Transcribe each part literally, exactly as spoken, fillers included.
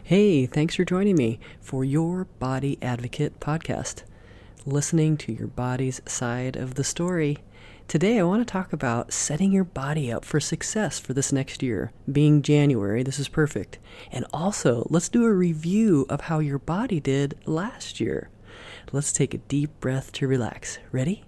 Hey, thanks for joining me for your Body Advocate podcast, listening to your body's side of the story. Today, I want to talk about setting your body up for success for this next year. Being January, this is perfect. And also, let's do a review of how your body did last year. Let's take a deep breath to relax. Ready?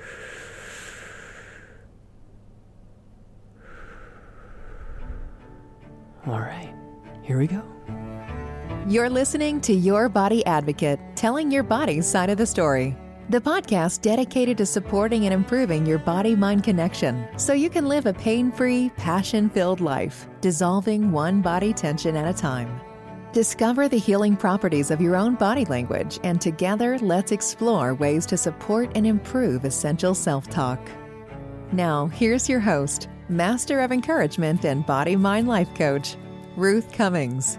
All right, here we go. You're listening to Your Body Advocate, telling your body's side of the story. The podcast dedicated to supporting and improving your body-mind connection so you can live a pain-free, passion-filled life, dissolving one body tension at a time. Discover the healing properties of your own body language, and together let's explore ways to support and improve essential self-talk. Now, here's your host, Master of Encouragement and Body-Mind Life Coach, Ruth Cummings.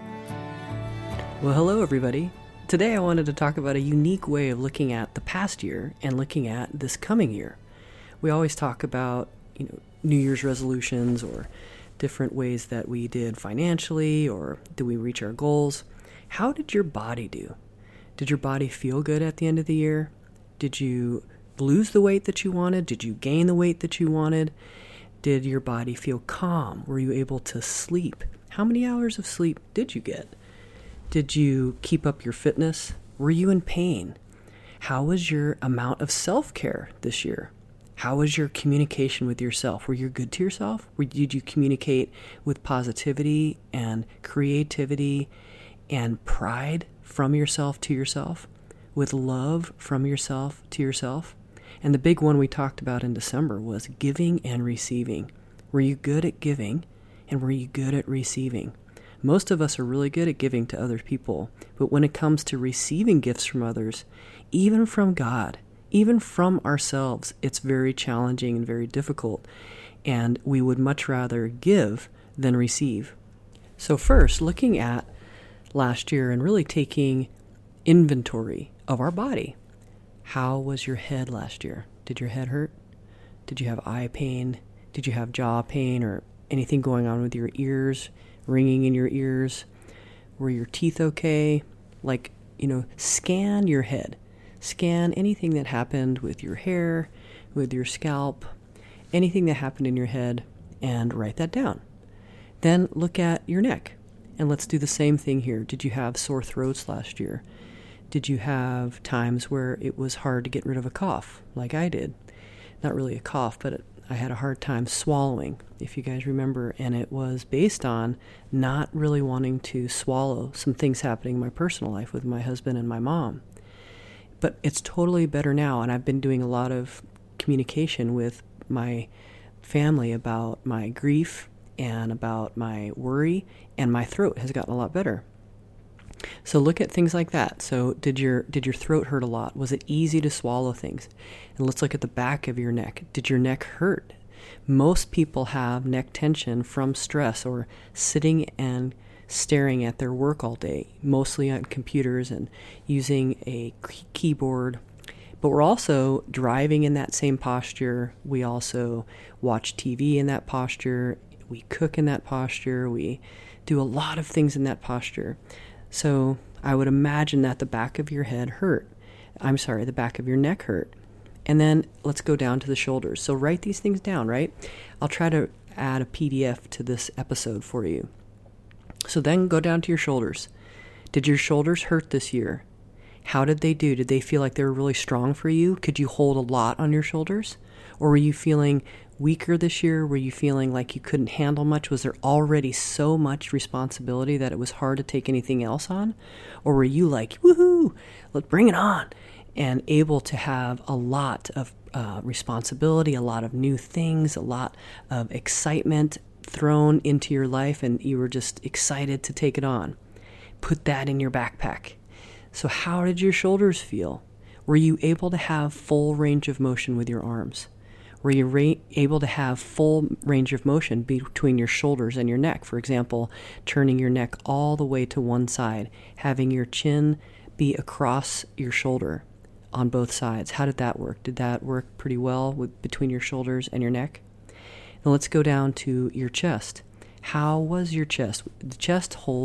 Well, hello, everybody. Today I wanted to talk about a unique way of looking at the past year and looking at this coming year. We always talk about, you know, New Year's resolutions or different ways that we did financially or did we reach our goals. How did your body do? Did your body feel good at the end of the year? Did you lose the weight that you wanted? Did you gain the weight that you wanted? Did your body feel calm? Were you able to sleep? How many hours of sleep did you get? Did you keep up your fitness? Were you in pain? How was your amount of self-care this year? How was your communication with yourself? Were you good to yourself? Or did you communicate with positivity and creativity and pride from yourself to yourself? With love from yourself to yourself? And the big one we talked about in December was giving and receiving. Were you good at giving and were you good at receiving? Most of us are really good at giving to other people, but when it comes to receiving gifts from others, even from God, even from ourselves, it's very challenging and very difficult, and we would much rather give than receive. So first, looking at last year and really taking inventory of our body. How was your head last year? Did your head hurt? Did you have eye pain? Did you have jaw pain or anything going on with your ears? Ringing in your ears? Were your teeth okay? Like, you know, scan your head. Scan anything that happened with your hair, with your scalp, anything that happened in your head, and write that down. Then look at your neck, and let's do the same thing here. Did you have sore throats last year? Did you have times where it was hard to get rid of a cough, like I did? Not really a cough, but it, I had a hard time swallowing, if you guys remember, and it was based on not really wanting to swallow some things happening in my personal life with my husband and my mom. But it's totally better now, and I've been doing a lot of communication with my family about my grief and about my worry, and my throat has gotten a lot better. So look at things like that. So did your did your throat hurt a lot? Was it easy to swallow things? And let's look at the back of your neck. Did your neck hurt? Most people have neck tension from stress or sitting and staring at their work all day, mostly on computers and using a keyboard. But we're also driving in that same posture. We also watch T V in that posture. We cook in that posture. We do a lot of things in that posture. So I would imagine that the back of your head hurt. I'm sorry, the back of your neck hurt. And then let's go down to the shoulders. So write these things down, right? I'll try to add a P D F to this episode for you. So then go down to your shoulders. Did your shoulders hurt this year? How did they do? Did they feel like they were really strong for you? Could you hold a lot on your shoulders? Or were you feeling weaker this year? Were you feeling like you couldn't handle much? Was there already so much responsibility that it was hard to take anything else on? Or were you like, woohoo, let's bring it on, and able to have a lot of uh, responsibility, a lot of new things, a lot of excitement thrown into your life, and you were just excited to take it on? Put that in your backpack. So how did your shoulders feel? Were you able to have full range of motion with your arms? Were you ra- able to have full range of motion between your shoulders and your neck? For example, turning your neck all the way to one side, having your chin be across your shoulder on both sides. How did that work? Did that work pretty well with between your shoulders and your neck? Now let's go down to your chest. How was your chest? The chest holds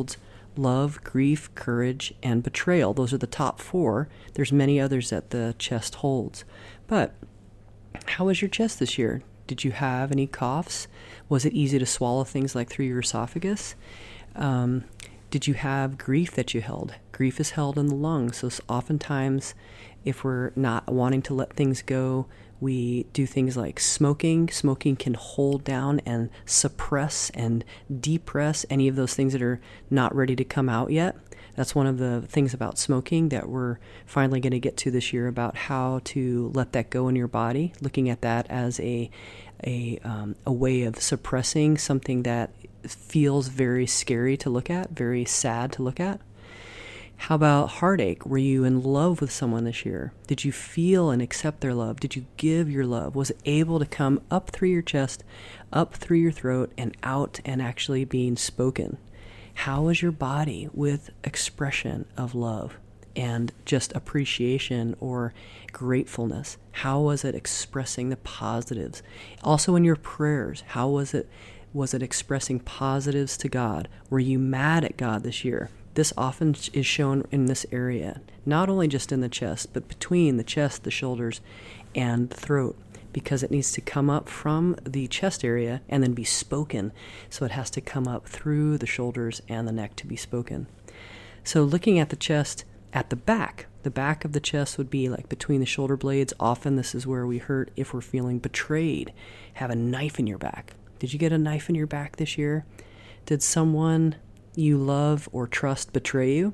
love, grief, courage, and betrayal. Those are the top four. There's many others that the chest holds. But how was your chest this year? Did you have any coughs? Was it easy to swallow things like through your esophagus? Um, did you have grief that you held? Grief is held in the lungs. So oftentimes, if we're not wanting to let things go, we do things like smoking. Smoking can hold down and suppress and depress any of those things that are not ready to come out yet. That's one of the things about smoking that we're finally going to get to this year, about how to let that go in your body, looking at that as a a, um, a way of suppressing something that feels very scary to look at, very sad to look at. How about heartache? Were you in love with someone this year? Did you feel and accept their love? Did you give your love? Was it able to come up through your chest, up through your throat, and out and actually being spoken? How was your body with expression of love and just appreciation or gratefulness? How was it expressing the positives? Also in your prayers, how was it was it expressing positives to God? Were you mad at God this year? This often is shown in this area, not only just in the chest, but between the chest, the shoulders, and the throat, because it needs to come up from the chest area and then be spoken. So it has to come up through the shoulders and the neck to be spoken. So looking at the chest, at the back, the back of the chest would be like between the shoulder blades. Often this is where we hurt if we're feeling betrayed. Have a knife in your back. Did you get a knife in your back this year? Did someone you love or trust betray you?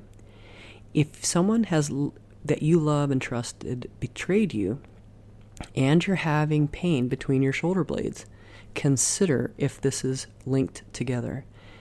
If someone has that you love and trusted betrayed you, and you're having pain between your shoulder blades, consider if this is linked together.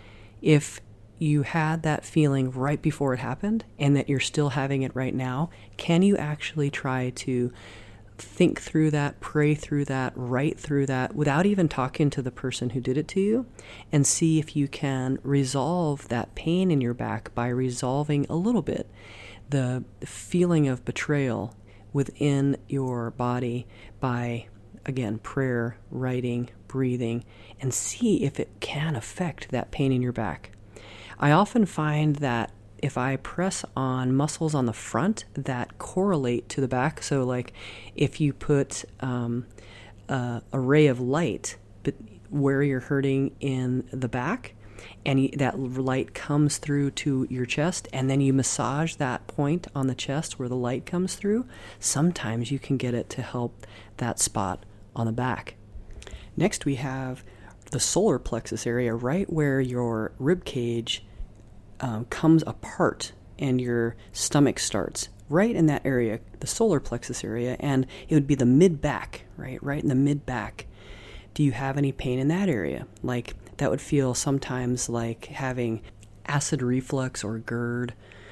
If you had that feeling right before it happened and that you're still having it right now, can you actually try to think through that, pray through that, write through that without even talking to the person who did it to you, and see if you can resolve that pain in your back by resolving a little bit the feeling of betrayal within your body by, again, prayer, writing, breathing, and see if it can affect that pain in your back. I often find that if I press on muscles on the front that correlate to the back, so like if you put um, a, a ray of light but where you're hurting in the back, and you, that light comes through to your chest, and then you massage that point on the chest where the light comes through, sometimes you can get it to help that spot on the back. Next we have the solar plexus area, right where your rib cage um, comes apart and your stomach starts. Right in that area, the solar plexus area, and it would be the mid-back, right? Right in the mid-back. Do you have any pain in that area? Like, that would feel sometimes like having acid reflux or GERD,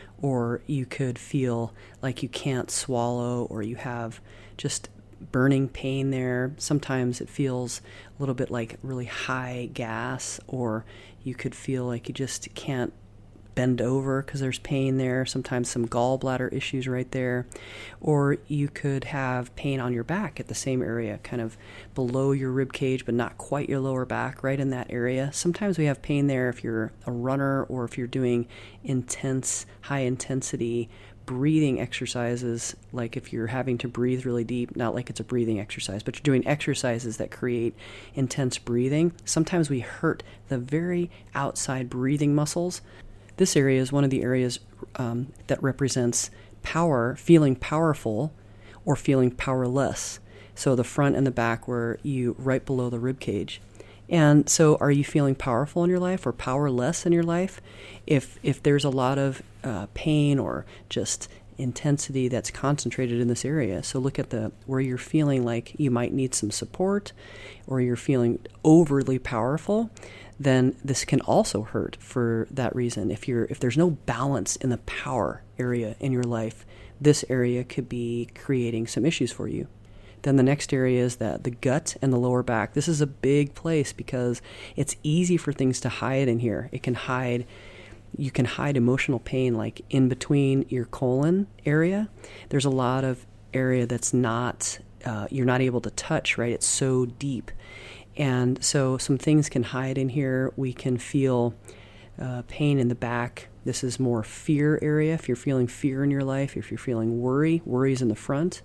or you could feel like you can't swallow, or you have just burning pain there. Sometimes it feels a little bit like really high gas, or you could feel like you just can't bend over because there's pain there. Sometimes some gallbladder issues right there. Or you could have pain on your back at the same area, kind of below your rib cage, but not quite your lower back, right in that area. Sometimes we have pain there if you're a runner or if you're doing intense, high intensity breathing exercises, like if you're having to breathe really deep, not like it's a breathing exercise, but you're doing exercises that create intense breathing. Sometimes we hurt the very outside breathing muscles. This area is one of the areas um, that represents power, feeling powerful or feeling powerless. So the front and the back were you right below the rib cage. And so are you feeling powerful in your life or powerless in your life? If if there's a lot of uh, pain or just intensity that's concentrated in this area. So look at the where you're feeling like you might need some support or you're feeling overly powerful, then this can also hurt for that reason. If you're if there's no balance in the power area in your life, this area could be creating some issues for you. Then the next area is that the gut and the lower back. This is a big place because it's easy for things to hide in here. It can hide You can hide emotional pain like in between your colon area. There's a lot of area that's not, uh, you're not able to touch, right? It's so deep. And so some things can hide in here. We can feel uh, pain in the back This is more fear area. If you're feeling fear in your life, if you're feeling worry, worry is in the front.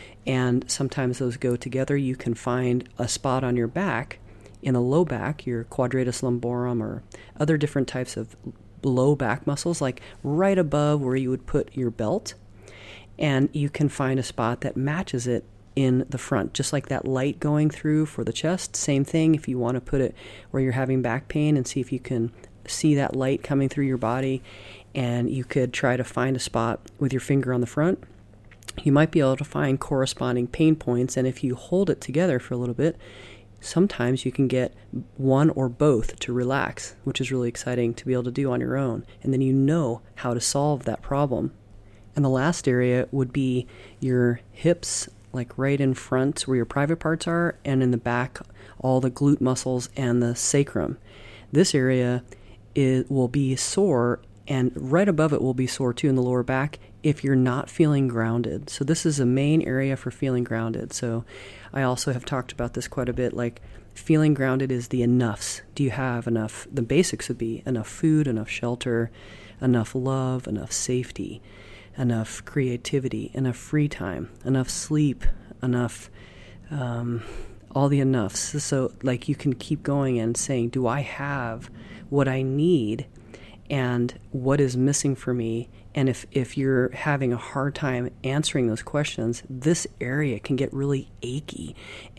And sometimes those go together. You can find a spot on your back, in the low back, your quadratus lumborum or other different types of low back muscles, like right above where you would put your belt. And you can find a spot that matches it in the front, just like that light going through for the chest. Same thing if you want to put it where you're having back pain and see if you can see that light coming through your body. And you could try to find a spot with your finger on the front. You might be able to find corresponding pain points, and if you hold it together for a little bit, sometimes you can get one or both to relax, which is really exciting to be able to do on your own. And then you know how to solve that problem. And the last area would be your hips, like right in front where your private parts are, and in the back, all the glute muscles and the sacrum. This area is, will be sore, and right above it will be sore too in the lower back if you're not feeling grounded. So this is a main area for feeling grounded. So I also have talked about this quite a bit, like feeling grounded is the enoughs. Do you have enough? The basics would be enough food, enough shelter, enough love, enough safety, enough creativity, enough free time, enough sleep, enough, um, all the enoughs. So like you can keep going and saying, do I have what I need and what is missing for me? And if, if you're having a hard time answering those questions, this area can get really achy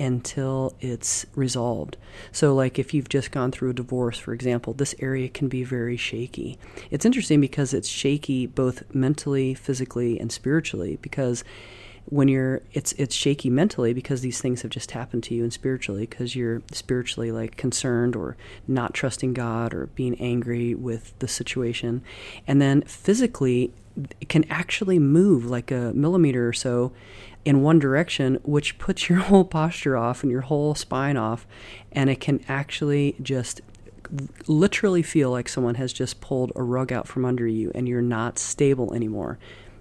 until it's resolved. So like if you've just gone through a divorce, for example, this area can be very shaky. It's interesting because it's shaky both mentally, physically, and spiritually, because when you're, it's it's shaky mentally because these things have just happened to you, and spiritually because you're spiritually like concerned or not trusting God or being angry with the situation. And then physically, it can actually move like a millimeter or so in one direction, which puts your whole posture off and your whole spine off, and it can actually just literally feel like someone has just pulled a rug out from under you and you're not stable anymore.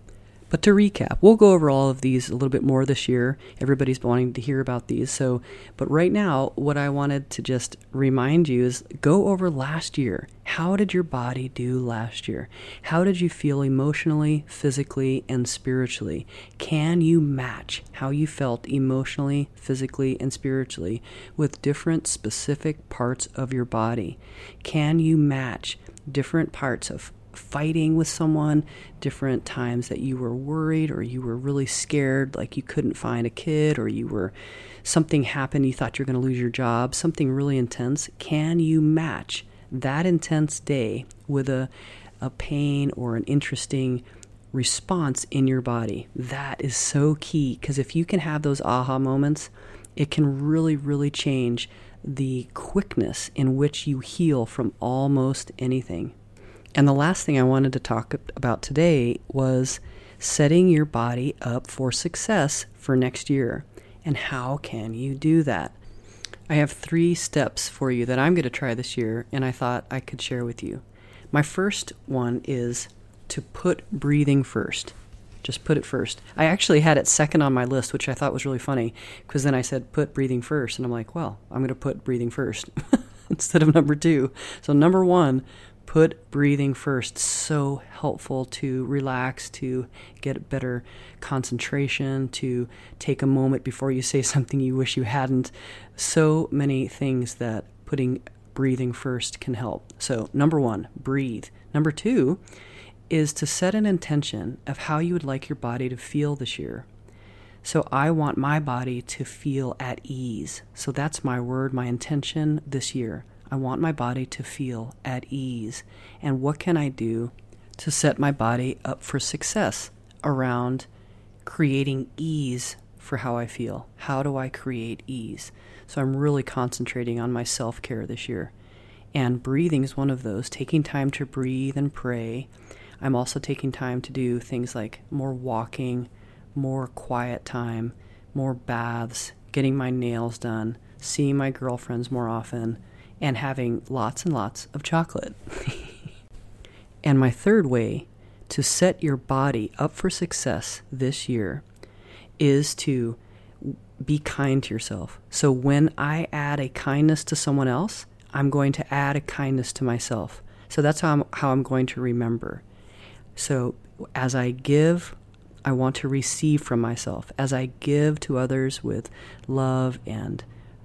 But to recap, we'll go over all of these a little bit more this year. Everybody's wanting to hear about these. So, but right now, what I wanted to just remind you is go over last year. How did your body do last year? How did you feel emotionally, physically, and spiritually? Can you match how you felt emotionally, physically, and spiritually with different specific parts of your body? Can you match different parts of fighting with someone, different times that you were worried or you were really scared, like you couldn't find a kid, or you were, something happened, you thought you were going to lose your job, something really intense? Can you match that intense day with a, a pain or an interesting response in your body? That is so key, because if you can have those aha moments, it can really, really change the quickness in which you heal from almost anything. And the last thing I wanted to talk about today was setting your body up for success for next year. And how can you do that? I have three steps for you that I'm going to try this year, and I thought I could share with you. My first one is to put breathing first. Just put it first. I actually had it second on my list, which I thought was really funny, because then I said put breathing first, and I'm like, well, I'm going to put breathing first instead of number two. So number one, put breathing first. So helpful to relax, to get better concentration, to take a moment before you say something you wish you hadn't. So many things that putting breathing first can help. So number one, breathe. Number two is to set an intention of how you would like your body to feel this year. So I want my body to feel at ease. So that's my word, my intention this year. I want my body to feel at ease. And what can I do to set my body up for success around creating ease for how I feel? How do I create ease? So I'm really concentrating on my self-care this year. And breathing is one of those, taking time to breathe and pray. I'm also taking time to do things like more walking, more quiet time, more baths, getting my nails done, seeing my girlfriends more often, and having lots and lots of chocolate. And my third way to set your body up for success this year is to be kind to yourself. So when I add a kindness to someone else, I'm going to add a kindness to myself. So that's how I'm, how I'm going to remember. So as I give, I want to receive from myself. As I give to others with love and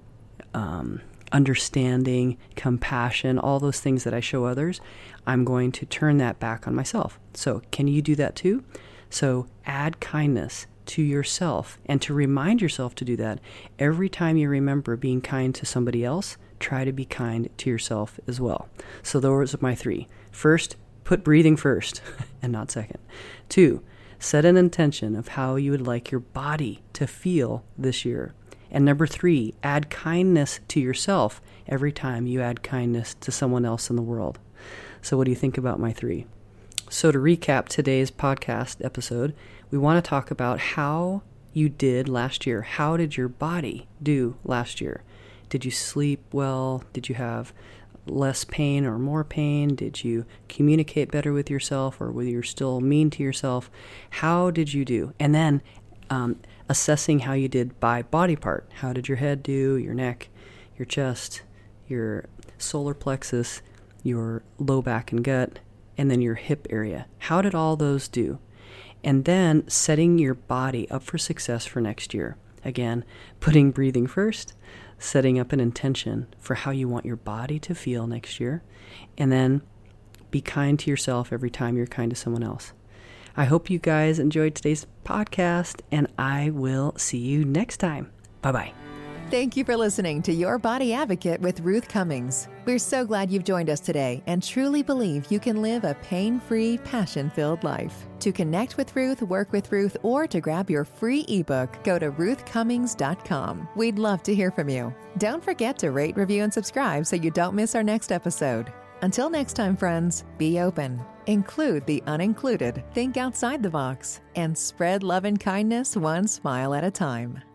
um, understanding, compassion, all those things that I show others, I'm going to turn that back on myself. So can you do that too? So add kindness to yourself, and to remind yourself to do that every time you remember being kind to somebody else, try to be kind to yourself as well. So those are my three. First, put breathing first and not second. Two, set an intention of how you would like your body to feel this year. And number three, add kindness to yourself every time you add kindness to someone else in the world. So what do you think about my three? So to recap today's podcast episode, we want to talk about how you did last year. How did your body do last year? Did you sleep well? Did you have less pain or more pain? Did you communicate better with yourself, or were you still mean to yourself? How did you do? And then um, assessing how you did by body part. How did your head do, your neck, your chest, your solar plexus, your low back and gut, and then your hip area? How did all those do? And then setting your body up for success for next year. Again, putting breathing first, setting up an intention for how you want your body to feel next year, and then be kind to yourself every time you're kind to someone else. I hope you guys enjoyed today's podcast, and I will see you next time. Bye-bye. Thank you for listening to Your Body Advocate with Ruth Cummings. We're so glad you've joined us today and truly believe you can live a pain-free, passion-filled life. To connect with Ruth, work with Ruth, or to grab your free ebook, go to ruth cummings dot com. We'd love to hear from you. Don't forget to rate, review, and subscribe so you don't miss our next episode. Until next time, friends, be open, include the unincluded, think outside the box, and spread love and kindness one smile at a time.